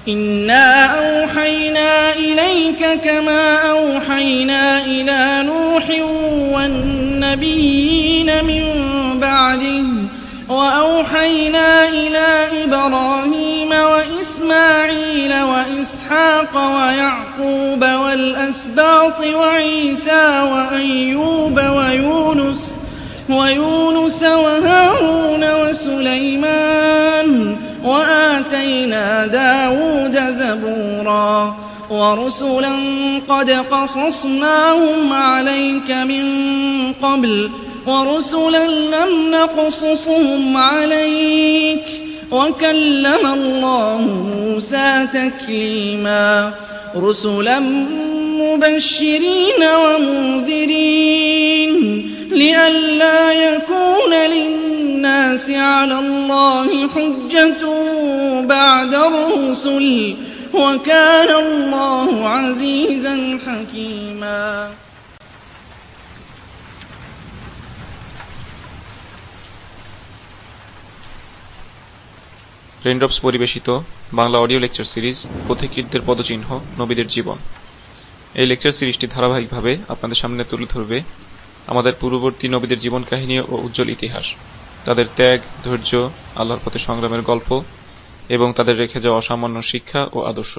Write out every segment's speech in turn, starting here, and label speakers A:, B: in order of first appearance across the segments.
A: إِنَّا أَوْحَيْنَا إِلَيْكَ كَمَا أَوْحَيْنَا إِلَىٰ نُوحٍ وَالنَّبِيِّينَ مِن بَعْدِهِ وَأَوْحَيْنَا إِلَىٰ إِبْرَاهِيمَ وَإِسْمَاعِيلَ وَإِسْحَاقَ وَيَعْقُوبَ وَالْأَسْبَاطِ وَعِيسَىٰ وَأَيُّوبَ وَيُونُسَ وَهَارُونَ وَسُلَيْمَانَ وَآتَيْنَا دَاوُودَ زَبُورًا وَرُسُلًا قَدْ قَصَصْنَاهُمْ عَلَيْكَ مِن قَبْلُ وَرُسُلًا لَّمْ نَقْصُصْهُمْ عَلَيْكَ وَكَلَّمَ اللَّهُ مُوسَىٰ تَكْلِيمًا رُسُلًا مُّبَشِّرِينَ وَمُنذِرِينَ لِئَلَّا يَكُونَ لِلنَّاسِ عَلَى اللَّهِ حُجَّةٌ بَعْدَ الرُّسُلِ ۚ وَكَانَ اللَّهُ عَزِيزًا حَكِيمًا।
B: Raindrops পরিবেশিত Bangla audio lecture series পথিকৃতদের পদচিহ্ন নবীদের জীবন। এই লেকচার সিরিজটি ধারাবাহিকভাবে আপনাদের সামনে তুলে ধরবে আমাদের পূর্ববর্তী নবীদের জীবন কাহিনী ও উজ্জ্বল ইতিহাস, তাদের ত্যাগ, ধৈর্য, আল্লাহর পথে সংগ্রামের গল্প এবং তাদের রেখে যাওয়া অসামান্য শিক্ষা ও আদর্শ।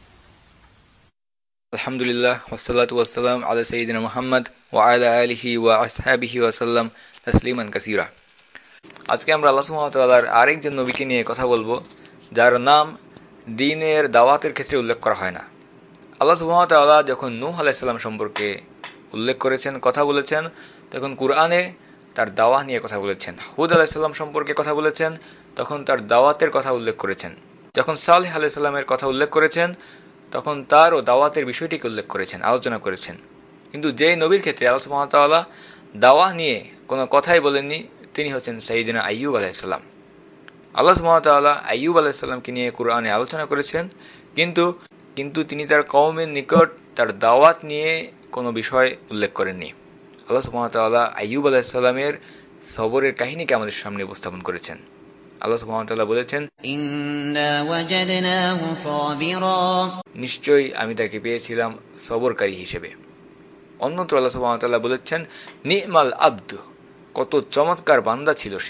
C: আলহামদুলিল্লাহ ওয়াসসালাতু ওয়াসসালাম আলা সাইয়্যিদিনা মুহাম্মদ ওয়া আলা আলিহি ওয়া আসহাবিহি ওয়া সাল্লাম তাসলিমান কাসীরা। আজকে আমরা আল্লাহ সুবহানাহু ওয়া তাআলার আরেকজন নবীকে নিয়ে কথা বলবো, যার নাম দ্বীনের দাওয়াতের ক্ষেত্রে উল্লেখ করা হয় না। আল্লাহ সুবহানাহু ওয়া তাআলা যখন নূহ আলাইহিস সালাম সম্পর্কে উল্লেখ করেছেন, কথা বলেছেন, তখন কুরআনে তার দাওয়াত নিয়ে কথা বলেছেন। হুদ আলাইহিস সালাম সম্পর্কে কথা বলেছেন, তখন তার দাওয়াতের কথা উল্লেখ করেছেন। যখন সালেহ আলাইহিস সালামের কথা উল্লেখ করেছেন, তখন তারও দাওয়াতের বিষয়টিকে উল্লেখ করেছেন, আলোচনা করেছেন। কিন্তু যে নবীর ক্ষেত্রে আল্লাহ সুবহানাহু ওয়া তাআলা দাওয়াত নিয়ে কোনো কথাই বলেননি, তিনি হচ্ছেন সাইয়্যিদুনা আইয়ুব আলাইহিস সালাম। আল্লাহ সুবহানাহু ওয়া তাআলা আইয়ুব আলাইহিস সালামকে নিয়ে কুরআনে আলোচনা করেছেন, কিন্তু তিনি তার কওমের নিকট তার দাওয়াত নিয়ে কোনো বিষয় উল্লেখ করেননি। আল্লাহ সুবহানাহু ওয়া তাআলা আইয়ুব আলাইহিস সালামের সবরের কাহিনীকে আমাদের সামনে উপস্থাপন করেছেন। আল্লাহ সুবহানাহু ওয়া তাআলা বলেছেন,
D: ইন্না ওয়াজাদনাহু সাবিরা,
C: নিশ্চয়ই আমি তাকে পেয়েছিলাম সবরকারী হিসেবে। অন্যত্র আল্লাহ সুবহানাহু ওয়া তাআলা বলেছেন, নি'মাল আবদ, কত চমৎকার বান্দা ছিল সে।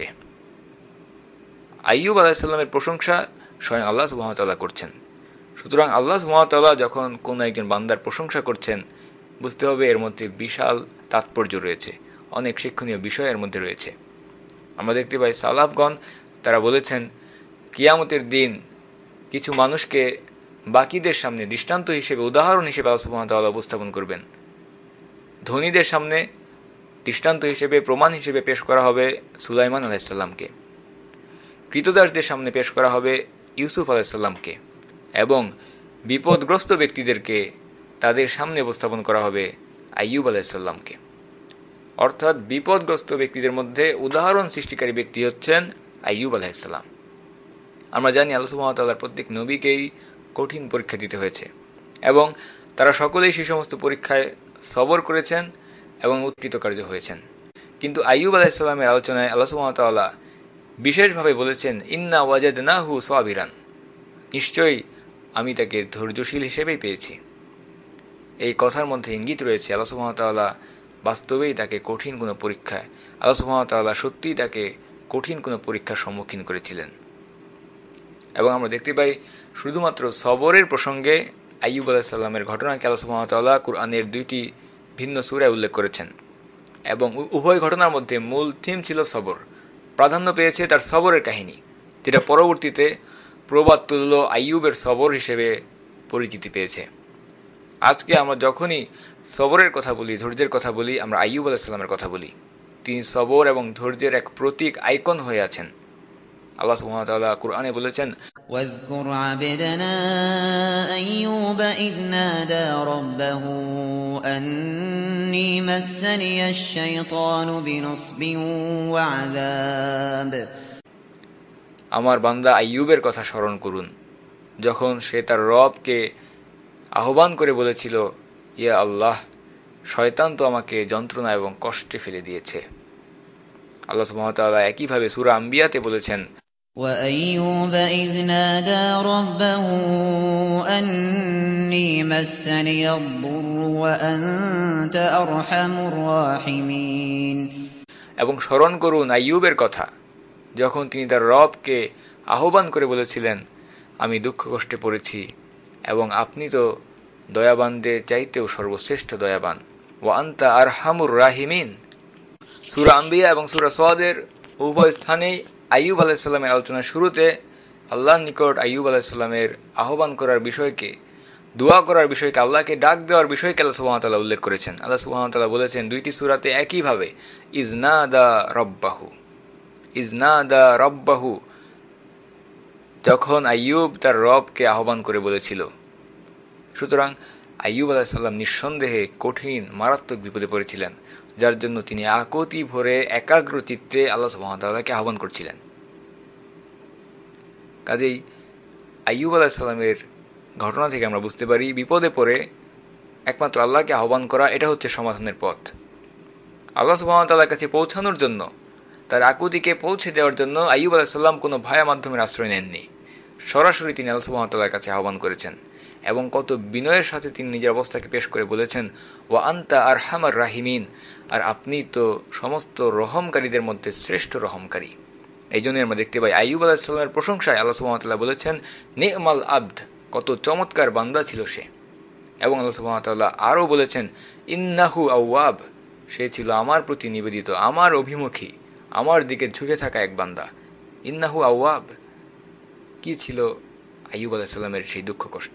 C: আইয়ুব আলাইহিস সালামের প্রশংসা স্বয়ং আল্লাহ সুবহানাহু ওয়া তাআলা করছেন। সুতরাং আল্লাহ সুবহানাহু ওয়া তাআলা যখন কোন একজন বান্দার প্রশংসা করছেন, বুঝতে হবে এর মধ্যে বিশাল তাৎপর্য রয়েছে, অনেক শিক্ষণীয় বিষয় এর মধ্যে রয়েছে। আমরা দেখতে পাই সালাফগণ তারা বলেছেন, কিয়ামতের দিন কিছু মানুষকে বাকিদের সামনে দৃষ্টান্ত হিসেবে, উদাহরণ হিসেবে আল্লাহ সুবহানাহু ওয়া তাআলা উপস্থাপন করবেন। ধনীদের সামনে দৃষ্টান্ত হিসেবে, প্রমাণ হিসেবে পেশ করা হবে সুলাইমান আলাইহিস সালামকে, কৃতদাসদের সামনে পেশ করা হবে ইউসুফ আলাইহিস সালামকে, এবং বিপদগ্রস্ত ব্যক্তিদেরকে তাদের সামনে উপস্থাপন করা হবে আইয়ুব আলাইহিস সালামকে। অর্থাৎ বিপদগ্রস্ত ব্যক্তিদের মধ্যে উদাহরণ সৃষ্টিকারী ব্যক্তি হচ্ছেন আইয়ুব আলাইহিস সালাম। আমরা জানি আল্লাহ সুবহানাহু ওয়া তাআলার প্রত্যেক নবীকেই কঠিন পরীক্ষা দিতে হয়েছে, এবং তারা সকলেই সেই সমস্ত পরীক্ষায় সবর করেছেন এবং উৎকৃতকার্য হয়েছেন। কিন্তু আইয়ুব আলাইহিস সালামের আলোচনায় আল্লাহ সুবহানাহু ওয়া তাআলা বিশেষভাবে বলেছেন, ইন্না ওয়াজাদনাহু সাবিরান, নিশ্চয়ই আমি তাকে ধৈর্যশীল হিসেবেই পেয়েছি। এই কথার মধ্যে ইঙ্গিত রয়েছে আল্লাহ সুবহানাহু ওয়া তাআলা বাস্তবেই তাকে কঠিন কোনো পরীক্ষায়, আল্লাহ সুবহানাহু ওয়া তাআলা সত্যিই তাকে কঠিন কোনো পরীক্ষার সম্মুখীন করেছিলেন। এবং আমরা দেখতে পাই শুধুমাত্র সবরের প্রসঙ্গে আইয়ুব আলাইহিস সালামের ঘটনাকে আল্লাহ সুবহানাহু ওয়া তাআলা কুরআনের দুইটি ভিন্ন সূরায় উল্লেখ করেছেন, এবং উভয় ঘটনার মধ্যে মূল থিম ছিল সবর। প্রাধান্য পেয়েছে তার সবরের কাহিনী, যেটা পরবর্তীতে প্রবাদতুল্য আইয়ুবের সবর হিসেবে পরিচিতি পেয়েছে। আজকে আমরা যখনই সবরের কথা বলি, ধৈর্যের কথা বলি, আমরা আইয়ুব আলাইহিস সালামের কথা বলি। তিনি সবর এবং ধৈর্যের এক প্রতীক, আইকন হয়ে আছেন। আল্লাহ সুবহানাহু ওয়া তাআলা কুরআনে বলেছেন,
D: ওয়াযকুর আবদানা আইয়ুব ইয নাদা রাব্বাহু আন্নী মাসসানিয়াশ শাইতানু বিনুসবিন ওয়া আযাব,
C: আমার বান্দা আইয়ুবের কথা স্মরণ করুন, যখন সে তার রবকে আহ্বান করে বলেছিল, ইয়া আল্লাহ, শয়তান তো আমাকে যন্ত্রণা এবং কষ্টে ফেলে দিয়েছে। আল্লাহ সুবহানাহু ওয়া তাআলা একইভাবে সূরা আম্বিয়াতে বলেছেন,
D: وَأَيُّوبَ إِذْ نَادَىٰ رَبَّهُ أَنِّي مَسَّنِيَ الضُّرُّ وَأَنتَ أَرْحَمُ الرَّاحِمِينَ।
C: এবং স্মরণ করুন আইয়ুবের কথা, যখন তিনি তার রবকে আহ্বান করে বলেছিলেন, আমি দুঃখ কষ্টে পড়েছি এবং আপনি তো দয়াবানদের চাইতেও সর্বশ্রেষ্ঠ দয়াবান। ওয়া আনতা আরহামুর রাহিমিন। সূরা আম্বিয়া এবং সূরা সদের উভয় স্থানেই আইয়ুব আলাইহিস সালামের আলোচনার শুরুতে আল্লাহর নিকট আইয়ুব আলাইহিস সালামের আহ্বান করার বিষয়কে, দোয়া করার বিষয়কে, আল্লাহকে ডাক দেওয়ার বিষয়কে আল্লাহ সুবহানাহু ওয়া তাআলা উল্লেখ করেছেন। আল্লাহ সুবহানাহু ওয়া তাআলা বলেছেন দুইটি সূরাতে একইভাবে, ইজনাদা রব্বাহু, যখন আইয়ুব তার রবকে আহ্বান করে বলেছিল। সুতরাং আইয়ুব আলাইহিস সালাম নিঃসন্দেহে কঠিন মারাত্মক বিপদে পড়েছিলেন, যার জন্য তিনি আকুতি ভরে একাগ্র চিত্তে আল্লাহ সুবহানাহু ওয়া তাআলাকে আহ্বান করছিলেন। কাজেই আইয়ুব আলাইহিস সালামের ঘটনা থেকে আমরা বুঝতে পারি, বিপদে পড়ে একমাত্র আল্লাহকে আহ্বান করা, এটা হচ্ছে সমাধানের পথ। আল্লাহ সুবহানাহু ওয়া তাআলার কাছে পৌঁছানোর জন্য, তার আকুতিকে পৌঁছে দেওয়ার জন্য আইয়ুব আলাইহিস সালাম কোনো ভায়া মাধ্যমের আশ্রয় নেননি। সরাসরি তিনি আল্লাহ সুবহানাহু ওয়া তাআলার কাছে আহ্বান করেছেন এবং কত বিনয়ের সাথে তিনি নিজের অবস্থাকে পেশ করে বলেছেন, ওয়া আনতা আরহামার রাহিমিন, আর আপনি তো সমস্ত রহমকারীদের মধ্যে শ্রেষ্ঠ রহমকারী। এই জন্য আমরা দেখতে পাই আইয়ুব আলাইহিস সালামের প্রশংসায় আল্লাহ সুবহানাহু ওয়া তাআলা বলেছেন, নি'মাল আবদ, কত চমৎকার বান্দা ছিল সে। এবং আল্লাহ সুবহানাহু ওয়া তাআলা আরও বলেছেন, ইন্নাহু আওয়াব, সে ছিল আমার প্রতি নিবেদিত, আমার অভিমুখী, আমার দিকে ঝুঁকে থাকা এক বান্দা। ইন্নাহু আওয়াব, কি ছিল আইয়ুব আলাইহিস সালামের সেই দুঃখ কষ্ট।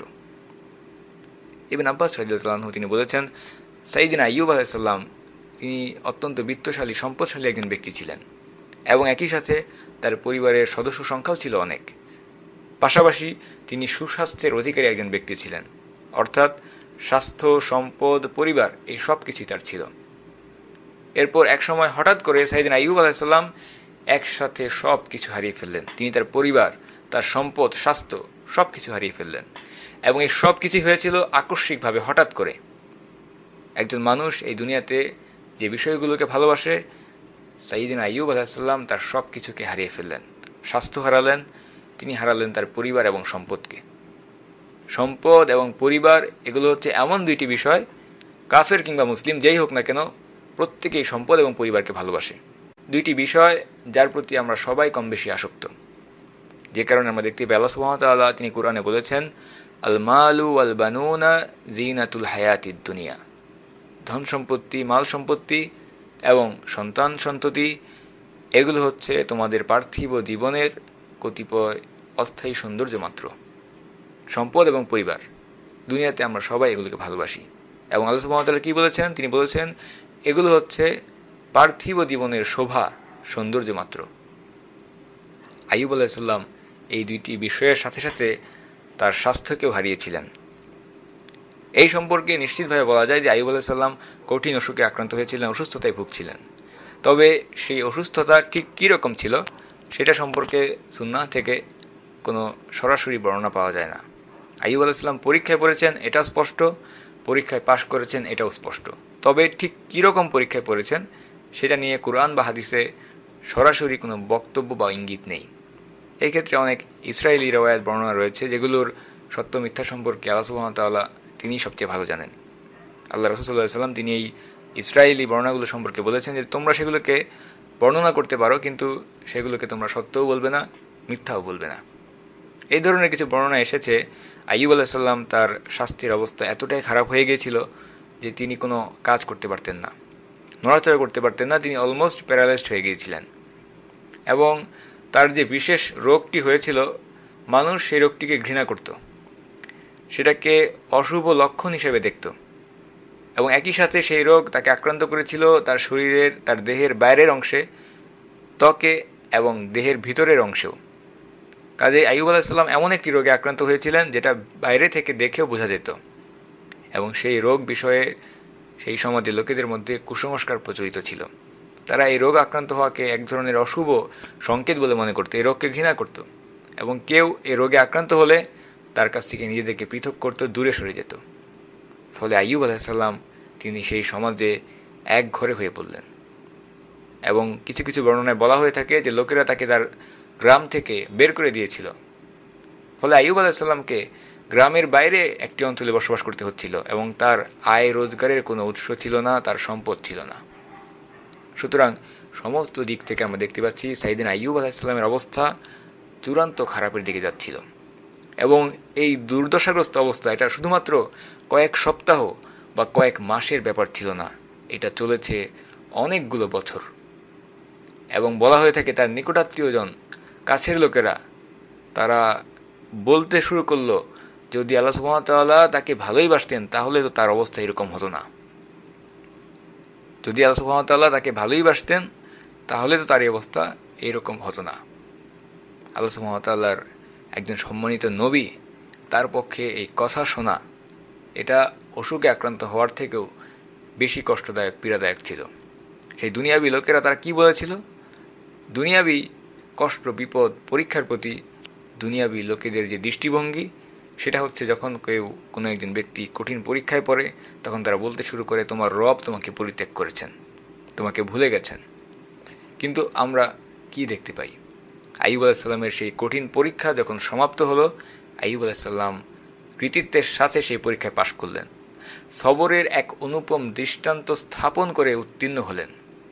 C: ইবনে আব্বাস রাদিয়াল্লাহু আনহু তিনি বলেছেন, সাইয়্যিদিনা আইয়ুব আলাইহিস সালাম তিনি অত্যন্ত বিত্তশালী, সম্পদশালী একজন ব্যক্তি ছিলেন এবং একই সাথে তার পরিবারের সদস্য সংখ্যাও ছিল অনেক। পাশাপাশি তিনি সুস্বাস্থ্যের অধিকারী একজন ব্যক্তি ছিলেন, অর্থাৎ স্বাস্থ্য, সম্পদ, পরিবার, এই সব কিছুই তার ছিল। এরপর এক সময় হঠাৎ করে সাইয়্যিদিনা আইয়ুব আলাইহিস সালাম একসাথে সব কিছু হারিয়ে ফেললেন। তিনি তার পরিবার, তার সম্পদ, স্বাস্থ্য সবকিছু হারিয়ে ফেললেন এবং এই সব কিছুই হয়েছিল আকস্মিকভাবে, হঠাৎ করে। একজন মানুষ এই দুনিয়াতে যে বিষয়গুলোকে ভালোবাসে, সাইয়্যিদিনা আইয়ুব আলাইহিস সালাম তার সব কিছুকে হারিয়ে ফেললেন। স্বাস্থ্য হারালেন, তিনি হারালেন তার পরিবার এবং সম্পদকে। সম্পদ এবং পরিবার এগুলো হচ্ছে এমন দুইটি বিষয়, কাফের কিংবা মুসলিম যেই হোক না কেন, প্রত্যেকেই সম্পদ এবং পরিবারকে ভালোবাসে। দুইটি বিষয় যার প্রতি আমরা সবাই কম বেশি আসক্ত, যে কারণে আমরা দেখতে পাই আল্লাহ সুবহানাহু ওয়া তাআলা তিনি কোরআনে বলেছেন, আল মালু ওয়াল বানুনা জিনাতুল হায়াতিদ দুনিয়া, ধন সম্পত্তি, মাল সম্পত্তি এবং সন্তান সন্ততি এগুলো হচ্ছে তোমাদের পার্থিব জীবনের কতিপয় অস্থায়ী সৌন্দর্য মাত্র। সম্পদ এবং পরিবার, দুনিয়াতে আমরা সবাই এগুলোকে ভালোবাসি এবং আল্লাহ সুবহানাহু ওয়া তাআলা কি বলেছেন, তিনি বলেছেন এগুলো হচ্ছে পার্থিব জীবনের শোভা, সৌন্দর্য মাত্র। আইয়ুব আলাইহিস সালাম এই দুইটি বিষয়ের সাথে সাথে তার স্বাস্থ্যকেও হারিয়েছিলেন। এই সম্পর্কে নিশ্চিতভাবে বলা যায় যে আইয়ুব আলাইহিস সালাম কঠিন অসুখে আক্রান্ত হয়েছিলেন, অসুস্থতায় ভুগছিলেন। তবে সেই অসুস্থতা ঠিক কীরকম ছিল সেটা সম্পর্কে সুন্নাহ থেকে কোনো সরাসরি বর্ণনা পাওয়া যায় না। আইয়ুব আলাইহিস সালাম পরীক্ষায় পড়েছেন এটা স্পষ্ট, পরীক্ষায় পাশ করেছেন এটাও স্পষ্ট। তবে ঠিক কীরকম পরীক্ষায় পড়েছেন সেটা নিয়ে কুরআন বা হাদিসে সরাসরি কোনো বক্তব্য বা ইঙ্গিত নেই। এই ক্ষেত্রে অনেক ইসরায়েলি রওয়ায়াত বর্ণনা রয়েছে, যেগুলোর সত্য মিথ্যা সম্পর্কে আল্লাহ সুবহানাহু ওয়া তাআলা তিনি সবচেয়ে ভালো জানেন। আল্লাহ রাসূল সাল্লাল্লাহু আলাইহি ওয়াসাল্লাম তিনি এই ইসরায়েলি বর্ণনাগুলো সম্পর্কে বলেছেন যে তোমরা সেগুলোকে বর্ণনা করতে পারো, কিন্তু সেগুলোকে তোমরা সত্যও বলবে না, মিথ্যাও বলবে না। এই ধরনের কিছু বর্ণনা এসেছে। আইয়ুব আলাইহিস সালাম তার স্বাস্থ্যের অবস্থা এতটাই খারাপ হয়ে গিয়েছিল যে তিনি কোনো কাজ করতে পারতেন না, নড়াচড়া করতে পারতেন না, তিনি অলমোস্ট প্যারালাইজড হয়ে গিয়েছিলেন। এবং তার যে বিশেষ রোগটি হয়েছিল, মানুষ সেই রোগটিকে ঘৃণা করত, সেটাকে অশুভ লক্ষণ হিসেবে দেখত এবং একই সাথে সেই রোগ তাকে আক্রান্ত করেছিল তার শরীরের, তার দেহের বাইরের অংশে, ত্বকে এবং দেহের ভিতরের অংশেও। কাজে আইয়ুব আলাইহিস সালাম এমন একটি রোগে আক্রান্ত হয়েছিলেন যেটা বাইরে থেকে দেখেও বোঝা যেত এবং সেই রোগ বিষয়ে সেই সমাজের লোকেদের মধ্যে কুসংস্কার প্রচলিত ছিল। তারা এই রোগ আক্রান্ত হওয়াকে এক ধরনের অশুভ সংকেত বলে মনে করত, এই রোগকে ঘৃণা করত এবং কেউ এই রোগে আক্রান্ত হলে তার কাছ থেকে নিজেদেরকে পৃথক করত, দূরে সরে যেত। ফলে আইয়ুব আলাইহিস সালাম তিনি সেই সমাজে এক ঘরে হয়ে পড়লেন এবং কিছু কিছু বর্ণনায় বলা হয়ে থাকে যে লোকেরা তাকে তার গ্রাম থেকে বের করে দিয়েছিল। ফলে আইয়ুব আলাইহিস সালামকে গ্রামের বাইরে একটি অঞ্চলে বসবাস করতে হচ্ছিল এবং তার আয় রোজগারের কোনো উৎস ছিল না, তার সম্পদ ছিল না। সুতরাং সমস্ত দিক থেকে আমরা দেখতে পাচ্ছি সাইয়েদনা আইয়ুব আলাইহিস সালামের অবস্থা চূড়ান্ত খারাপের দিকে যাচ্ছিল। এবং এই দুর্দশাগ্রস্ত অবস্থা এটা শুধুমাত্র কয়েক সপ্তাহ বা কয়েক মাসের ব্যাপার ছিল না, এটা চলেছে অনেকগুলো বছর। এবং বলা হয়ে থাকে তার নিকটাত্মীয়জন, কাছের লোকেরা, তারা বলতে শুরু করলো যদি আল্লাহ সুবহানাহু ওয়া তাআলা তাকে ভালোই বাসতেন তাহলে তো তার অবস্থা এরকম হতো না। যদি আল্লাহ সুবহানাহু ওয়া তাআলা তাকে ভালোই বাসতেন তাহলে তো তার এই অবস্থা এরকম হতো না। আল্লাহ সুবহানাহু ওয়া তাআলার একজন সম্মানিত নবী, তার পক্ষে এই কথা শোনা এটা অসুখে আক্রান্ত হওয়ার থেকেও বেশি কষ্টদায়ক, পীড়াদায়ক ছিল। সেই দুনিয়াবী লোকেরা তারা কি বলেছিল? দুনিয়াবী কষ্ট, বিপদ, পরীক্ষার প্রতি দুনিয়াবী লোকেদের যে দৃষ্টিভঙ্গি সেটা হচ্ছে যখন কোনো একজন ব্যক্তি কঠিন পরীক্ষায় পড়ে তখন তারা বলতে শুরু করে তোমার রব তোমাকে পরিত্যাগ করেছেন, তোমাকে ভুলে গেছেন। কিন্তু আমরা কি দেখতে পাই? আইয়ুব আলাইহিস সালামের সেই কঠিন পরীক্ষা যখন সমাপ্ত হলো, আইয়ুব আলাইহিস সালাম কৃতিত্বের সাথে সেই পরীক্ষায় পাশ করলেন, সবরের এক অনুপম দৃষ্টান্ত স্থাপন করে উত্তীর্ণ হলেন।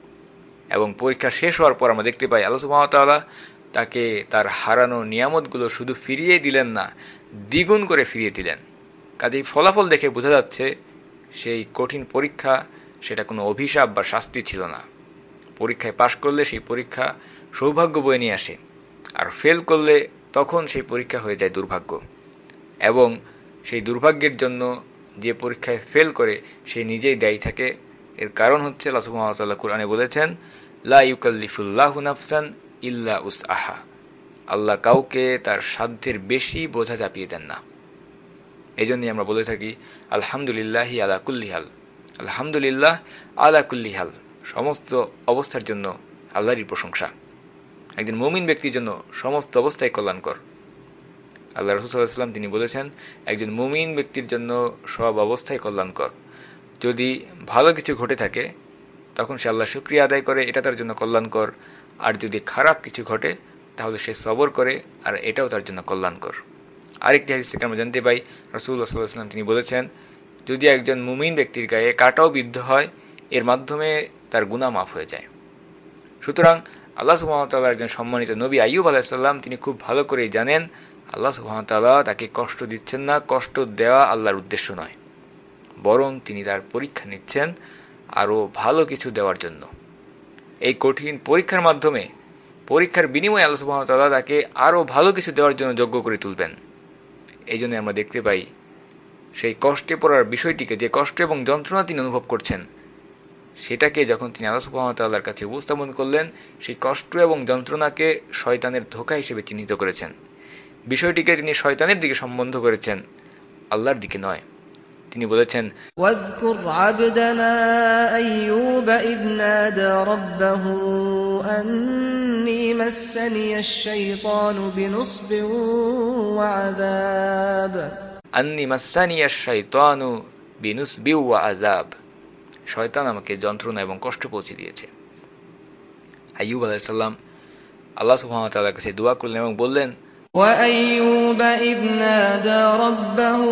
C: এবং পরীক্ষা শেষ হওয়ার পর আমরা দেখতে পাই আল্লাহ সুবহানাহু ওয়া তাআলা তাকে তার হারানো নিয়ামতগুলো শুধু ফিরিয়ে দিলেন না, দ্বিগুণ করে ফিরিয়ে দিলেন। কাজেই ফলাফল দেখে বোঝা যাচ্ছে সেই কঠিন পরীক্ষা সেটা কোনো অভিশাপ বা শাস্তি ছিল না। পরীক্ষায় পাশ করলে সেই পরীক্ষা সৌভাগ্য বয়ে নিয়ে আসে, আর ফেল করলে তখন সেই পরীক্ষা হয়ে যায় দুর্ভাগ্য। এবং সেই দুর্ভাগ্যের জন্য যে পরীক্ষায় ফেল করে সে নিজেই দায়ী থাকে। এর কারণ হচ্ছে আল্লাহ সুবহানাহু ওয়া তাআলা কুরআনে বলেছেন লা ইউকাল্লিফুল্লাহু নাফসান ইল্লা উসআহা, আল্লাহ কাউকে তার সাধ্যের বেশি বোঝা চাপিয়ে দেন না। এই জন্যই আমরা বলে থাকি আলহামদুলিল্লাহি আলা কুল্লি হাল, আলহামদুলিল্লাহ আলা কুল্লি হাল, সমস্ত অবস্থার জন্য আল্লাহরই প্রশংসা। একজন মুমিন ব্যক্তির জন্য সমস্ত অবস্থাই কল্যাণকর। আল্লাহ রাসূল সাল্লাল্লাহু আলাইহি ওয়াসাল্লাম তিনি বলেছেন একজন মুমিন ব্যক্তির জন্য সব অবস্থাই কল্যাণকর। যদি ভালো কিছু ঘটে থাকে তখন সে আল্লাহর শুকরিয়া আদায় করে, এটা তার জন্য কল্যাণকর। আর যদি খারাপ কিছু ঘটে তাহলে সে সবর করে, আর এটাও তার জন্য কল্যাণকর। আরেকটি হাদিস থেকে আমরা জানতে পাই রাসূলুল্লাহ সাল্লাল্লাহু আলাইহি ওয়াসাল্লাম তিনি বলেছেন যদি একজন মুমিন ব্যক্তির গায়ে কাঁটাও বিদ্ধ হয় এর মাধ্যমে তার গুনাহ মাফ হয়ে যায়। সুতরাং আল্লাহ সুবহানাহু ওয়া তাআলার একজন সম্মানিত নবী আইয়ুব আলাইহিস সালাম তিনি খুব ভালো করেই জানেন আল্লাহ সুবহানাহু ওয়া তাআলা তাকে কষ্ট দিচ্ছেন না, কষ্ট দেওয়া আল্লাহর উদ্দেশ্য নয়, বরং তিনি তার পরীক্ষা নিচ্ছেন আরো ভালো কিছু দেওয়ার জন্য। এই কঠিন পরীক্ষার মাধ্যমে, পরীক্ষার বিনিময়ে আল্লাহ সুবহানাহু ওয়া তাআলা তাকে আরো ভালো কিছু দেওয়ার জন্য যোগ্য করে তুলবেন। এই জন্য আমরা দেখতে পাই সেই কষ্টে পড়ার বিষয়টিকে, যে কষ্ট এবং যন্ত্রণা তিনি অনুভব করছেন সেটাকে যখন তিনি আল্লাহ সুবহানাহু ওয়া তাআলার কাছে উপস্থাপন করলেন, সেই কষ্ট এবং যন্ত্রণাকে শয়তানের ধোঁকা হিসেবে চিহ্নিত করেছেন। বিষয়টিকে তিনি শয়তানের দিকে সম্বন্ধ করেছেন, আল্লাহর দিকে নয়। তিনি বলেছেন
A: ওয়াযকুর আবদানা আইয়ুব ইয নাদা রাব্বাহু আন্নী মাসসানিয়াশ শাইতানু বিনুসবিন ওয়া আযাব।
C: আন্নী মাসসানিয়াশ শাইতানু বিনুসবিন ওয়া আযাব, শয়তান আমাকে যন্ত্রণা এবং কষ্ট পৌঁছে দিয়েছে। আইয়ুব আলাইহিস সালাম আল্লাহ সুবহানাহু ওয়া তাআলার কাছে দোয়া করলেন এবং বললেন
A: وأيوب إذ نادى ربه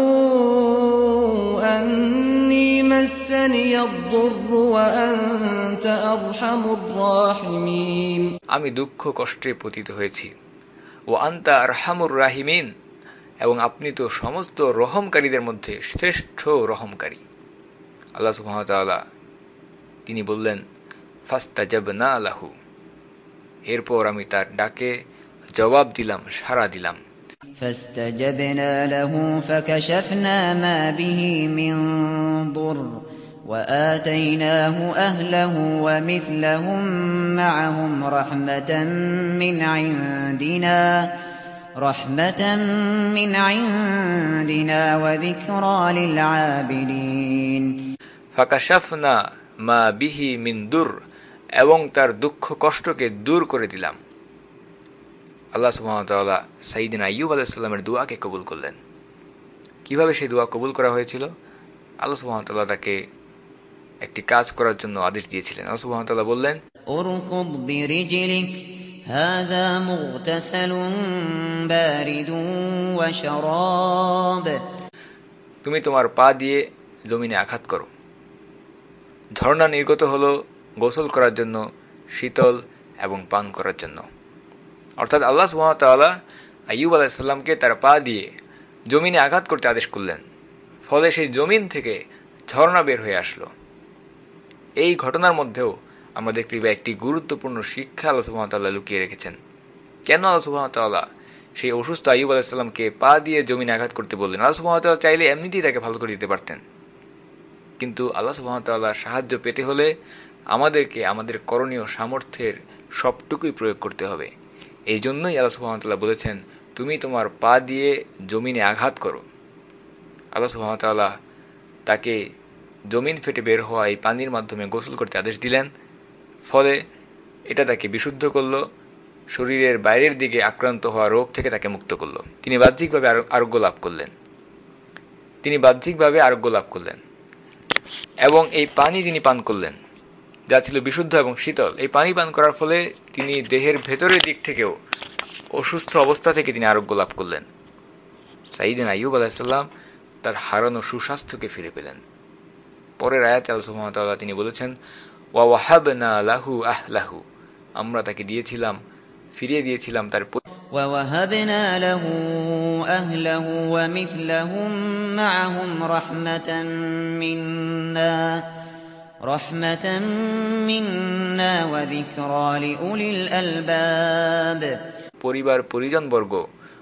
A: أني مسني الضر وأنت أرحم الراحمين।
C: আমি দুঃখ কষ্টে পতিত হয়েছি, ও আনতা আরহামুর রাহিমিন, এবং আপনি তো সমস্ত রহমকারীদের মধ্যে শ্রেষ্ঠ রহমকারী। আল্লাহ সুবহানাহু ওয়া তাআলা তিনি বললেন ফাস্তাজাবনা লাহু, এরপর আমি তার ডাকে জবাব দিলাম, সাড়া দিলাম।
D: فاستجبنا له فكشفنا ما به من ضر وآتيناه أهله ومثلهم معهم رحمة من عندنا وذكرى للعابدين।
C: ফাকাশাফনা মা বিহি মিন দুর, এবং তার দুঃখ কষ্টকে দূর করে দিলাম। আল্লাহ সুবহানাহু ওয়া তাআলা সাইয়েদনা আইয়ুব আলাইহিস সালামের দোয়াকে কবুল করলেন। কিভাবে সেই দোয়া কবুল করা হয়েছিল? আল্লাহ সুবহানাহু ওয়া তাআলা তাকে একটি কাজ করার জন্য আদেশ দিয়েছিলেন। আল্লাহ সুবহানাহু ওয়া তাআলা বললেন
D: اركض برجلك هذا مغتسل بارد وشراب
C: তুমি তোমার পা দিয়ে জমিনে আঘাত করো। ঝর্ণা নির্গত হলো গোসল করার জন্য, শীতল এবং পান করার জন্য। অর্থাৎ আল্লাহ সুবহানাহু ওয়া তাআলা আইয়ুব আলাইহিস সালামকে তার পা দিয়ে জমিনে আঘাত করতে আদেশ করলেন, ফলে সেই জমিন থেকে ঝর্ণা বের হয়ে আসলো। এই ঘটনার মধ্যেও আমরা দেখতে পাই একটি গুরুত্বপূর্ণ শিক্ষা আল্লাহ সুবহানাহু ওয়া তাআলা লুকিয়ে রেখেছেন। কেন আল্লাহ সুবহানাহু ওয়া তাআলা সেই অসুস্থ আইয়ুব আলাইহিস সালামকে পা দিয়ে জমিনে আঘাত করতে বললেন? আল্লাহ সুবহানাহু ওয়া তাআলা চাইলে এমনিতেই তাকে ভালো করে দিতে পারতেন, কিন্তু আল্লাহ সুবহানাহু ওয়া তাআলার সাহায্য পেতে হলে আমাদেরকে আমাদের করণীয় সামর্থ্যের সবটুকুই প্রয়োগ করতে হবে। এই জন্যই আল্লাহ সুবহানাহু ওয়া তাআলা বলেছেন, তুমি তোমার পা দিয়ে জমিনে আঘাত করো। আল্লাহ সুবহানাহু ওয়া তাআলা তাকে জমিন ফেটে বের হওয়া এই পানির মাধ্যমে গোসল করতে আদেশ দিলেন, ফলে এটা তাকে বিশুদ্ধ করল, শরীরের বাইরের দিকে আক্রান্ত হওয়া রোগ থেকে তাকে মুক্ত করল। তিনি বাহ্যিকভাবে আরোগ্য লাভ করলেন এবং এই পানি তিনি পান করলেন, যা ছিল বিশুদ্ধ এবং শীতল। এই পানি পান করার ফলে তিনি দেহের ভেতরের দিক থেকেও অসুস্থ অবস্থা থেকে তিনি আরোগ্য লাভ করলেন। সাইয়েদনা আইয়ুব আলাইহিস সালাম তার হারানো সুস্বাস্থ্যকে ফিরে পেলেন। পরের আয়াতে আল্লাহ সুবহানাহু ওয়া তাআলা তিনি বলেছেন, ওয়া ওয়াহাবনা লাহু আহলাহু, আমরা তাকে ফিরিয়ে দিয়েছিলাম তার
D: ووهبنا له أهله ومثلهم معهم رحمة منا وذكرى لأولي الألباب
C: পরিবার পরিজনবর্গ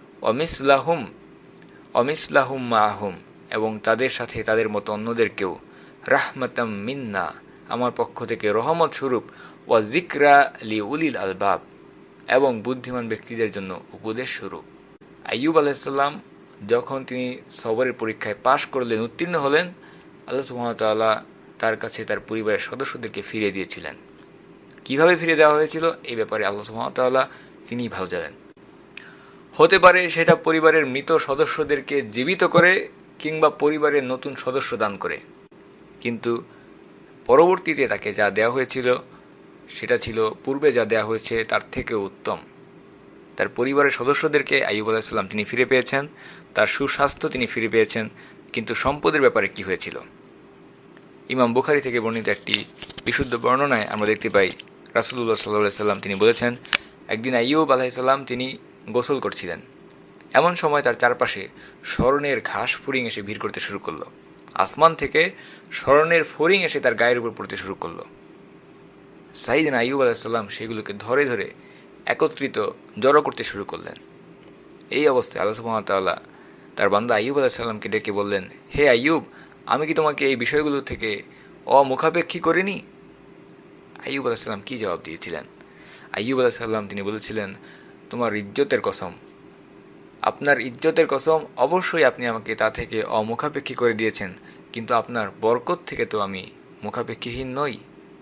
C: অমিসলাহুম মাআহুম, এবং তাদের সাথে তাদের মতো অন্যদেরকেও, রাহমাতাম মিন্না, আমার পক্ষ থেকে রহমত স্বরূপ, ওয়া যিকরা লিউলিল আলবাব, এবং বুদ্ধিমান ব্যক্তিদের জন্য উপদেশ স্বরূপ। আইয়ুব আলাইহিস সালাম যখন তিনি সবরের পরীক্ষায় পাশ করলেন, উত্তীর্ণ হলেন, আল্লাহ সুবহানাহু ওয়া তাআলা তার কাছে তার পরিবারের সদস্যদেরকে ফিরিয়ে দিয়েছিলেন। কিভাবে ফিরে দেওয়া হয়েছিল এই ব্যাপারে আল্লাহ সুবহানাহু ওয়া তাআলা তিনিই ভালো জানেন। হতে পারে সেটা পরিবারের মৃত সদস্যদেরকে জীবিত করে কিংবা পরিবারের নতুন সদস্য দান করে, কিন্তু পরবর্তীতে তাকে যা দেওয়া হয়েছিল সেটা ছিল পূর্বে যা দেওয়া হয়েছে তার থেকেও উত্তম। তার পরিবারের সদস্যদেরকে আইয়ুব আলাইহিস সালাম তিনি ফিরে পেয়েছেন, তার সুস্বাস্থ্য তিনি ফিরে পেয়েছেন, কিন্তু সম্পদের ব্যাপারে কি হয়েছিল? ইমাম বুখারী থেকে বর্ণিত একটি বিশুদ্ধ বর্ণনায় আমরা দেখতে পাই, রাসূলুল্লাহ সাল্লাল্লাহু আলাইহি সাল্লাম তিনি বলেছেন, একদিন আইয়ুব আলাইহিস সালাম তিনি গোসল করছিলেন। এমন সময় তার চারপাশে স্বর্ণের ঘাস ফড়িং এসে ভিড় করতে শুরু করলো। আসমান থেকে স্বর্ণের ফড়িং এসে তার গায়ের উপর পড়তে শুরু করলো। সাইয়েদনা আইয়ুব আলাইহিস সালাম সেগুলোকে ধরে ধরে একত্রিত জড়ো করতে শুরু করলেন। এই অবস্থায় আল্লাহ সুবহানাহু ওয়া তাআলা তার বান্দা আইয়ুব আলাইহিস সালামকে ডেকে বললেন, হে আইয়ুব, আমি কি তোমাকে এই বিষয়গুলো থেকে অমুখাপেক্ষী করিনি? আইয়ুব আলাইহিস সালাম কি জবাব দিয়েছিলেন? আইয়ুব আলাইহিস সালাম তিনি বলেছিলেন, তোমার ইজ্জতের কসম, আপনার ইজ্জতের কসম, অবশ্যই আপনি আমাকে তা থেকে অমুখাপেক্ষী করে দিয়েছেন, কিন্তু আপনার বরকত থেকে তো আমি মুখাপেক্ষীহীন নই।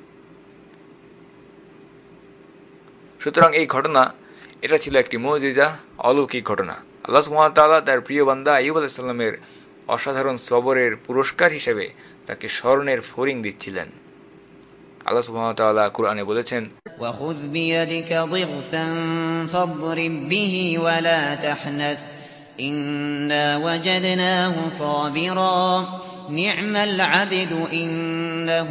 C: সুতরাং এই ঘটনা, এটা ছিল একটি মুজিজা, অলৌকিক ঘটনা। আল্লাহ সুবহানাহু ওয়া তাআলা তার প্রিয় বান্দা আইয়ুব আলাইহিস সালামের অসাধারণ সবরের পুরস্কার হিসেবে তাকে স্বর্ণের ফড়িং দিচ্ছিলেন। আল্লাহ সুবহানাহু ওয়া তাআলা কুরআনে বলেছেন,
D: وخذ بيدك ضغثا فاضرب به ولا تحنث إنا وجدناه صابرا نعم العبد إنه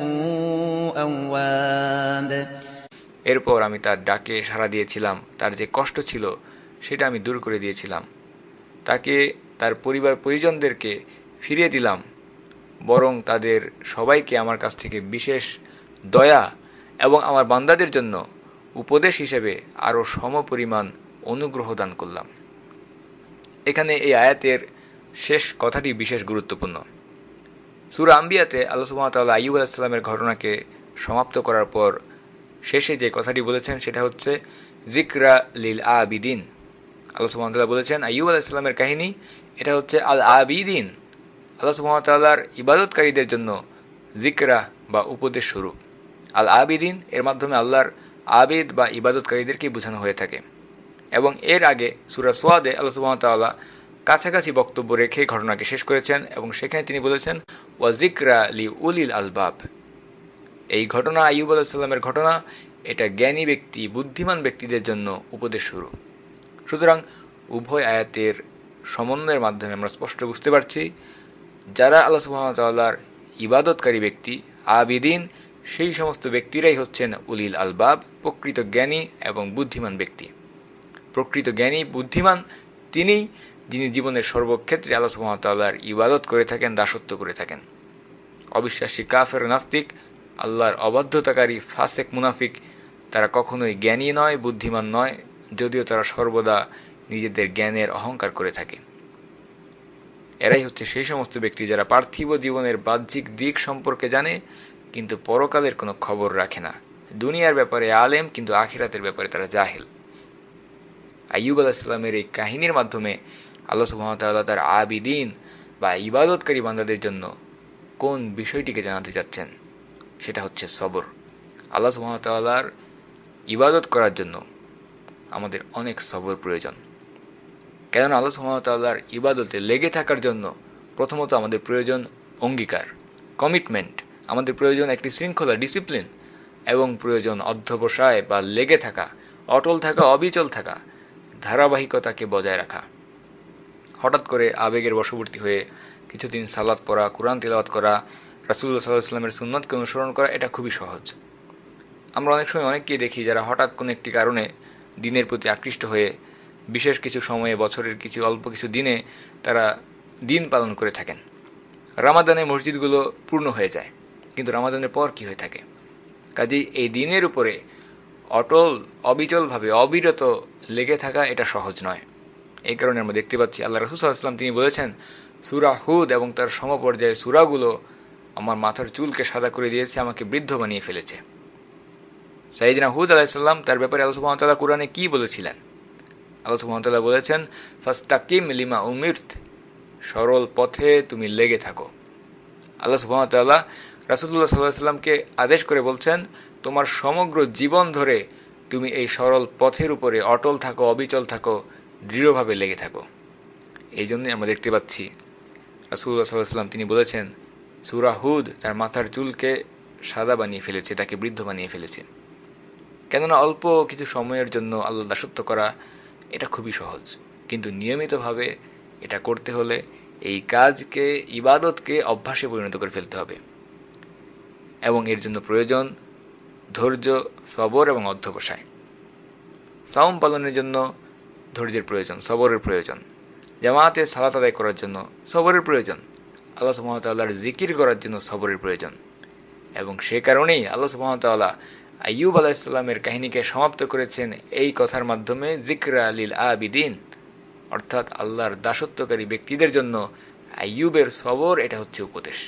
D: أواب
C: এরপর আমি তার ডাকে সাড়া দিয়েছিলাম, তার যে কষ্ট ছিল সেটা আমি দূর করে দিয়েছিলাম, তাকে তার পরিবার পরিজনদেরকে ফিরিয়ে দিলাম, বরং তাদের সবাইকে আমার কাছ থেকে বিশেষ দয়া এবং আমার বান্দাদের জন্য উপদেশ হিসেবে আরো সমপরিমাণ অনুগ্রহ দান করলাম। এখানে এই আয়াতের শেষ কথাটি বিশেষ গুরুত্বপূর্ণ। সূরা আম্বিয়াতে আল্লাহ সুবহানাহু ওয়া তাআলা আইয়ুব আলাইহিস সালামের ঘটনাকে সমাপ্ত করার পর শেষে যে কথাটি বলেছেন সেটা হচ্ছে যিকরা লিল আবিদিন। আল্লাহ সুবহানাহু ওয়া তাআলা বলেছেন আইয়ুব আলাইহিস সালামের কাহিনী, এটা হচ্ছে আল আবিদিন, আল্লাহ সুবহানাহু ওয়া তাআলার ইবাদতকারীদের জন্য যিকরা বা উপদেশ স্বরূপ। আল আবিদিন এর মাধ্যমে আল্লাহর আবিদ বা ইবাদতকারীদেরকে বোঝানো হয়ে থাকে। এবং এর আগে সূরা সোয়াদে আল্লাহ সুবহানাহু ওয়া তাআলা কাছাকাছি বক্তব্য রেখে ঘটনাকে শেষ করেছেন এবং সেখানে তিনি বলেছেন ওয়া যিকরা লিউলিল আলবাব, এই ঘটনা আইয়ুব আলাইহিস সালামের ঘটনা, এটা জ্ঞানী ব্যক্তি, বুদ্ধিমান ব্যক্তিদের জন্য উপদেশ স্বরূপ। সুতরাং উভয় আয়াতের সমন্বয়ের মাধ্যমে আমরা স্পষ্ট বুঝতে পারছি, যারা আল্লাহ সুবহানাহু ওয়া তাআলার ইবাদতকারী ব্যক্তি, আবিদিন, সেই সমস্ত ব্যক্তিরাই হচ্ছেন উলিল আলবাব, প্রকৃত জ্ঞানী এবং বুদ্ধিমান ব্যক্তি। প্রকৃত জ্ঞানী বুদ্ধিমান তিনিই, যিনি জীবনের সর্বক্ষেত্রে আল্লাহ সুবহানাহু ওয়া তাআলার ইবাদত করে থাকেন, দাসত্ব করে থাকেন। অবিশ্বাসী কাফের, নাস্তিক, আল্লাহর অবাধ্যতাকারী, ফাসেক, মুনাফিক, তারা কখনোই জ্ঞানী নয়, বুদ্ধিমান নয়, যদিও তারা সর্বদা নিজেদের জ্ঞানের অহংকার করে থাকে। এরাই হচ্ছে সেই সমস্ত ব্যক্তি যারা পার্থিব জীবনের বাহ্যিক দিক সম্পর্কে জানে, কিন্তু পরকালের কোনো খবর রাখে না। দুনিয়ার ব্যাপারে আলেম, কিন্তু আখিরাতের ব্যাপারে তারা জাহেল। আইয়ুব আলাইহিস সালামের এই কাহিনীর মাধ্যমে আল্লাহ সুবহানাহু ওয়া তাআলা তার আবিদিন বা ইবাদতকারী বান্দাদের জন্য কোন বিষয়টিকে জানাতে চাচ্ছেন, সেটা হচ্ছে সবর। আল্লাহ সুবহানাহু ওয়া তাআলার ইবাদত করার জন্য আমাদের অনেক সবর প্রয়োজন। কেননা আল্লাহ সুবহানাহু ওয়া তাআলার ইবাদতে লেগে থাকার জন্য প্রথমত আমাদের প্রয়োজন অঙ্গীকার, কমিটমেন্ট, আমাদের প্রয়োজন একটি শৃঙ্খলা, ডিসিপ্লিন, এবং প্রয়োজন অধ্যবসায় বা লেগে থাকা, অটল থাকা, অবিচল থাকা, ধারাবাহিকতাকে বজায় রাখা। হঠাৎ করে আবেগের বশবর্তী হয়ে কিছুদিন সালাত পড়া, কুরআন তিলাওয়াত করা, রাসূলুল্লাহ সাল্লাল্লাহু আলাইহি ওয়াসাল্লামের সুন্নাতকে অনুসরণ করা, এটা খুবই সহজ। আমরা অনেক সময় অনেককেই দেখি যারা হঠাৎ কোনো একটি কারণে দিনের প্রতি আকৃষ্ট হয়ে বিশেষ কিছু সময়ে, বছরের কিছু অল্প কিছু দিনে তারা দিন পালন করে থাকেন। রামাদানে মসজিদগুলো পূর্ণ হয়ে যায়, কিন্তু রামাদানের পর কি হয়ে থাকে? কাজেই এই দিনের উপরে অটল, অবিচলভাবে, অবিরত লেগে থাকা এটা সহজ নয়। এই কারণে আমরা দেখতে পাচ্ছি আল্লাহ রাসূল সাল্লাল্লাহু আলাইহি ওয়াসাল্লাম তিনি বলেছেন, সূরা হুদ এবং তার সমপর্যায়ে সূরাগুলো আমার মাথার চুলকে সাদা করে দিয়েছে, আমাকে বৃদ্ধ বানিয়ে ফেলেছে। সাইয়েদনা হুদ আলাইহিস সালাম, তার ব্যাপারে আল্লাহ সুবহানাহু ওয়া তাআলা কুরআনে কি বলেছিলেন? আল্লাহ সুবহানাহু ওয়া তাআলা বলেছেন, ফাস্তাকিম লিমা উমিরত, সরল পথে তুমি লেগে থাকো। আল্লাহ সুবহানাহু ওয়া তাআলা রাসূলুল্লাহ সাল্লাল্লাহু আলাইহি ওয়াসাল্লামকে আদেশ করে বলছেন, তোমার সমগ্র জীবন ধরে তুমি এই সরল পথের উপরে অটল থাকো, অবিচল থাকো, দৃঢ়ভাবে লেগে থাকো। এই জন্যই আমরা দেখতে পাচ্ছি রাসূলুল্লাহ সাল্লাল্লাহু আলাইহি ওয়াসাল্লাম তিনি বলেছেন, সূরা হুদ তার মাথার চুলকে সাদা বানিয়ে ফেলেছে, তাকে বৃদ্ধ বানিয়ে ফেলেছে। কেননা অল্প কিছু সময়ের জন্য আল্লাহর দাসত্ব করা এটা খুবই সহজ, কিন্তু নিয়মিতভাবে এটা করতে হলে এই কাজকে, ইবাদতকে অভ্যাসে পরিণত করে ফেলতে হবে, এবং এর জন্য প্রয়োজন ধৈর্য, সবর এবং অধ্যবসায়। সাওম পালনের জন্য ধৈর্যের প্রয়োজন, সবরের প্রয়োজন। জামাতে সালাত আদায় করার জন্য সবরের প্রয়োজন। আল্লাহ সুবহানাহু ওয়া তাআলার জিকির করার জন্য সবরের প্রয়োজন। এবং সে কারণেই আল্লাহ সুবহানাহু ওয়া তাআলা আইয়ুব আলাইহিস সালামের কাহিনীকে সমাপ্ত করেছেন এই কথার মাধ্যমে, যিকরা লিল আবিদিন, অর্থাৎ আল্লাহর দাসত্বকারী ব্যক্তিদের জন্য আইয়ুবের সবর, এটা হচ্ছে উপদেশ।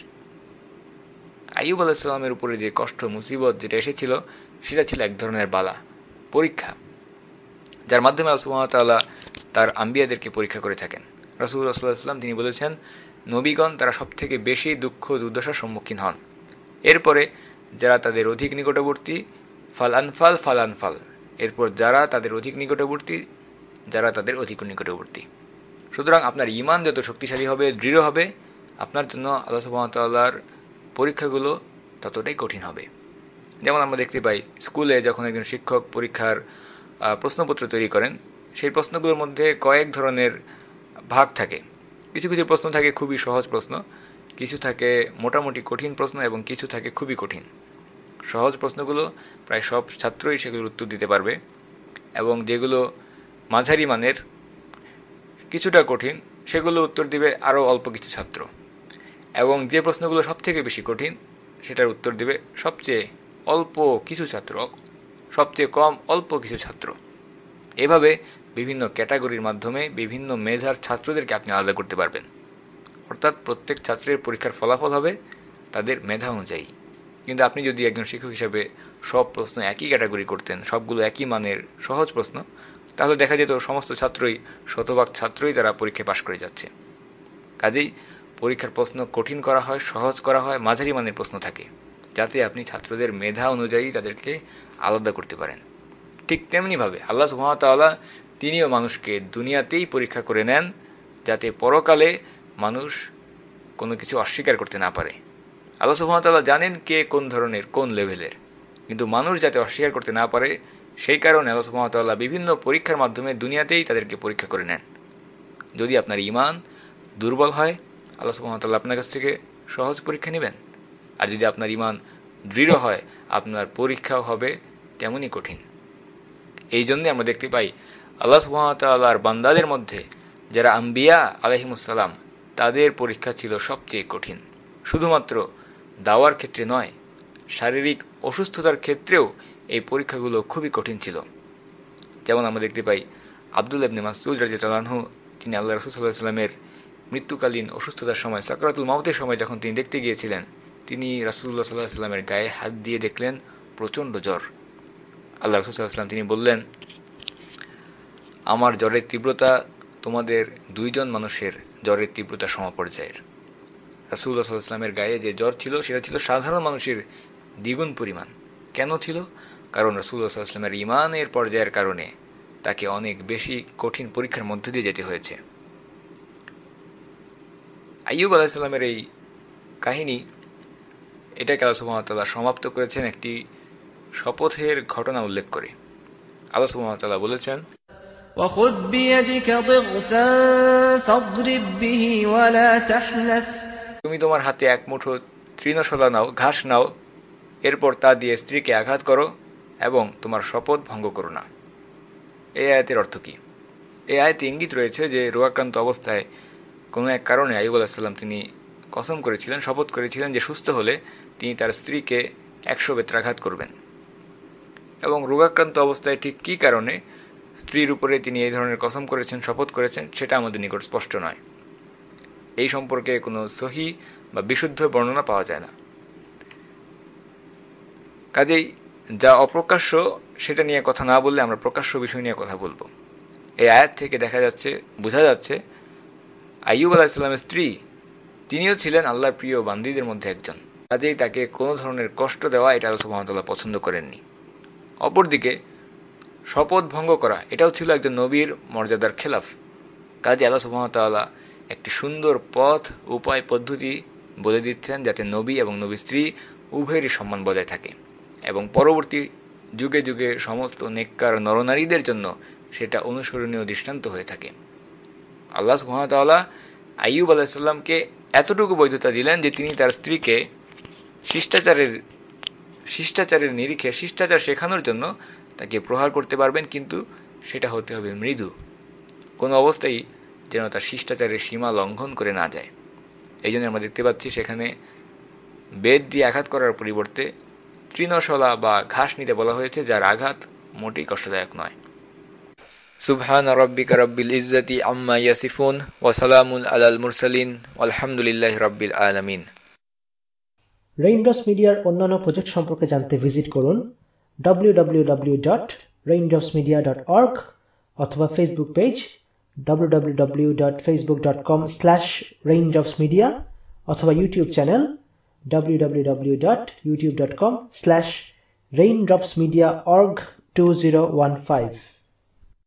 C: আইয়ুব আলাইহিস সালামের উপরে যে কষ্ট, মুসিবত যেটা এসেছিল, সেটা ছিল এক ধরনের বালা, পরীক্ষা, যার মাধ্যমে আল্লাহ সুবহানাহু ওয়া তাআলা তার আম্বিয়াদেরকে পরীক্ষা করে থাকেন। রাসূলুল্লাহ সাল্লাল্লাহু আলাইহি ওয়াসাল্লাম তিনি বলেছেন, নবীগণ তারা সবথেকে বেশি দুঃখ দুর্দশার সম্মুখীন হন, এরপরে যারা তাদের অধিক নিকটবর্তী, ফাল আনফাল ফাল আনফাল, এরপর যারা তাদের অধিক নিকটবর্তী, যারা তাদের অধিক নিকটবর্তী। সুতরাং আপনার ঈমান যত শক্তিশালী হবে, দৃঢ় হবে, আপনার জন্য আল্লাহ সুবহানাহু ওয়া তাআলার পরীক্ষাগুলো ততটাই কঠিন হবে। যেমন আমরা দেখতে পাই স্কুলে যখন একজন শিক্ষক পরীক্ষার প্রশ্নপত্র তৈরি করেন, সেই প্রশ্নগুলোর মধ্যে কয়েক ধরনের ভাগ থাকে। কিছু কিছু প্রশ্ন থাকে খুবই সহজ প্রশ্ন, কিছু থাকে মোটামুটি কঠিন প্রশ্ন, এবং কিছু থাকে খুবই কঠিন। সহজ প্রশ্নগুলো প্রায় সব ছাত্রই সেগুলোর উত্তর দিতে পারবে, এবং যেগুলো মাঝারি মানের, কিছুটা কঠিন, সেগুলো উত্তর দিবে আরও অল্প কিছু ছাত্র, এবং যে প্রশ্নগুলো সব থেকে বেশি কঠিন সেটার উত্তর দিবে সবচেয়ে অল্প কিছু ছাত্র, সবচেয়ে কম অল্প কিছু ছাত্র। এভাবে বিভিন্ন ক্যাটাগরির মাধ্যমে বিভিন্ন মেধার ছাত্রদেরকে আপনি আলাদা করতে পারবেন। অর্থাৎ প্রত্যেক ছাত্রের পরীক্ষার ফলাফল হবে তাদের মেধা অনুযায়ী। কিন্তু আপনি যদি একজন শিক্ষক হিসেবে সব প্রশ্ন একই ক্যাটাগরি করতেন, সবগুলো একই মানের সহজ প্রশ্ন, তাহলে দেখা যেত সমস্ত ছাত্রই, শতভাগ ছাত্রই তারা পরীক্ষায় পাশ করে যাচ্ছে। কাজেই পরীক্ষার প্রশ্ন কঠিন করা হয়, সহজ করা হয়, মাঝারি মানের প্রশ্ন থাকে, যাতে আপনি ছাত্রদের মেধা অনুযায়ী তাদেরকে আলাদা করতে পারেন। ঠিক তেমনিভাবে আল্লাহ সুবহানাহু ওয়া তাআলা তিনিও মানুষকে দুনিয়াতেই পরীক্ষা করে নেন, যাতে পরকালে মানুষ কোনো কিছু অস্বীকার করতে না পারে। আল্লাহ সুবহানাহু ওয়া তাআলা জানেন কে কোন ধরনের, কোন লেভেলের, কিন্তু মানুষ যাতে অস্বীকার করতে না পারে সেই কারণে আল্লাহ সুবহানাহু ওয়া তাআলা বিভিন্ন পরীক্ষার মাধ্যমে দুনিয়াতেই তাদেরকে পরীক্ষা করে নেন। যদি আপনার ঈমান দুর্বল হয়, আল্লাহ সুবহানাহু ওয়া তাআলা আপনার কাছ থেকে সহজ পরীক্ষা নেবেন, আর যদি আপনার ঈমান দৃঢ় হয় আপনার পরীক্ষাও হবে তেমনই কঠিন। এই জন্য আমরা দেখতে পাই আল্লাহ সুবহানাহু ওয়া তাআলার বান্দাদের মধ্যে যারা আম্বিয়া আলাইহিমুসসালাম, তাদের পরীক্ষা ছিল সবচেয়ে কঠিন। শুধুমাত্র দাওয়ার ক্ষেত্রে নয়, শারীরিক অসুস্থতার ক্ষেত্রেও এই পরীক্ষাগুলো খুবই কঠিন ছিল। যেমন আমরা দেখতে পাই আব্দুল্লাহ ইবনে মাসউদ রাদিয়াল্লাহু আনহু, তিনি আল্লাহ রাসূল সাল্লাল্লাহু আলাইহি ওয়াসাল্লামের মৃত্যুকালীন অসুস্থতার সময়, সাকরাতুল মাউতের সময় যখন তিনি দেখতে গিয়েছিলেন, তিনি রাসূলুল্লাহ সাল্লাল্লাহু আলাইহি ওয়াসাল্লামের গায়ে হাত দিয়ে দেখলেন প্রচণ্ড জ্বর। আল্লাহ রাসূল সাল্লাল্লাহু আলাইহি ওয়াসাল্লাম তিনি বললেন, আমার জ্বরের তীব্রতা তোমাদের দুইজন মানুষের জ্বরের তীব্রতা সমপর্যায়ের। রাসূলুল্লাহ সাল্লাল্লাহু আলাইহি ওয়াসাল্লামের গায়ে যে জ্বর ছিল সেটা ছিল সাধারণ মানুষের দ্বিগুণ পরিমাণ। কেন ছিল? কারণ রাসূলুল্লাহ সাল্লাল্লাহু আলাইহি ওয়াসাল্লামের ঈমানের পর্যায়ের কারণে তাকে অনেক বেশি কঠিন পরীক্ষার মধ্য দিয়ে যেতে হয়েছে। আইয়ুব আলাইহিস সালামের এই কাহিনী, এটাকে আল্লাহ সুবহানাহু ওয়া তাআলা সমাপ্ত করেছেন একটি শপথের ঘটনা উল্লেখ করে। আল্লাহ সুবহানাহু ওয়া তাআলা বলেছেন,
A: وخذ بيدك ضغثا فاضرب به ولا تحنث
C: তুমি তোমার হাতে এক মুঠো তৃণশলা নাও, ঘাস নাও, এরপর তা দিয়ে স্ত্রীকে আঘাত করো এবং তোমার শপথ ভঙ্গ করো না। এই আয়াতের অর্থ কি? এই আয়াতে ইঙ্গিত রয়েছে যে রোগাক্রান্ত অবস্থায় কোনো এক কারণে আইয়ুব আলাইহিস সালাম তিনি কসম করেছিলেন, শপথ করেছিলেন যে সুস্থ হলে তিনি তার স্ত্রীকে 100 বেত্রাঘাত করবেন। এবং রোগাক্রান্ত অবস্থায় ঠিক কী কারণে স্ত্রীর উপরে তিনি এই ধরনের কসম করেছেন, শপথ করেছেন, সেটা আমাদের নিকট স্পষ্ট নয়। এই সম্পর্কে কোনো সহিহ বা বিশুদ্ধ বর্ণনা পাওয়া যায় না। কাজেই যা অপ্রকাশ্য সেটা নিয়ে কথা না বললে আমরা প্রকাশ্য বিষয় নিয়ে কথা বলবো। এই আয়াত থেকে বোঝা যাচ্ছে আইয়ুব আলাইহিস সালামের স্ত্রী, তিনিও ছিলেন আল্লাহর প্রিয় বান্দীদের মধ্যে একজন। কাজেই তাকে কোনো ধরনের কষ্ট দেওয়া এটা আল্লাহ সুবহানাহু ওয়া তাআলা পছন্দ করেননি। অপরদিকে শপথ ভঙ্গ করা, এটাও ছিল একজন নবীর মর্যাদার খেলাফ। কাজে আল্লাহ সুবহানাহু ওয়া তাআলা একটি সুন্দর পথ, উপায়, পদ্ধতি বলে দিচ্ছেন যাতে নবী এবং নবীর স্ত্রী উভয়েরই সম্মান বজায় থাকে এবং পরবর্তী যুগে যুগে সমস্ত নেককার নরনারীদের জন্য সেটা অনুসরণীয় দৃষ্টান্ত হয়ে থাকে। আল্লাহ সুবহানাহু ওয়া তাআলা আইয়ুব আলাইহিস সালামকে এতটুকু বৈধতা দিলেন যে তিনি তার স্ত্রীকে শিষ্টাচারের নিরিখে শিষ্টাচার শেখানোর জন্য তাকে প্রহার করতে পারবেন, কিন্তু সেটা হতে হবে মৃদু, কোনো অবস্থায় যেন তার শিষ্টাচারের সীমা লঙ্ঘন করে না যায়। এই জন্য আমরা দেখতে পাচ্ছি সেখানে বেদ দিয়ে আঘাত করার পরিবর্তে তৃণশলা বা ঘাস নিতে বলা হয়েছে, যার আঘাত মোটেই কষ্টদায়ক নয়। সুবহান রাব্বিকা রাব্বিল ইজ্জাতি আম্মা ইয়াসিফুন ওয়া সালামুন আলাল মুরসালিন আলহামদুলিল্লাহি রাব্বিল আলামিন।
E: রেইনড্রপস মিডিয়ার অন্যান্য প্রজেক্ট সম্পর্কে জানতে ভিজিট করুন www.raindropsmedia.org অথবা ফেসবুক পেজ www.facebook.com/raindropsmedia অথবা ইউটিউব চ্যানেল www.youtube.com/raindropsmediaorg2015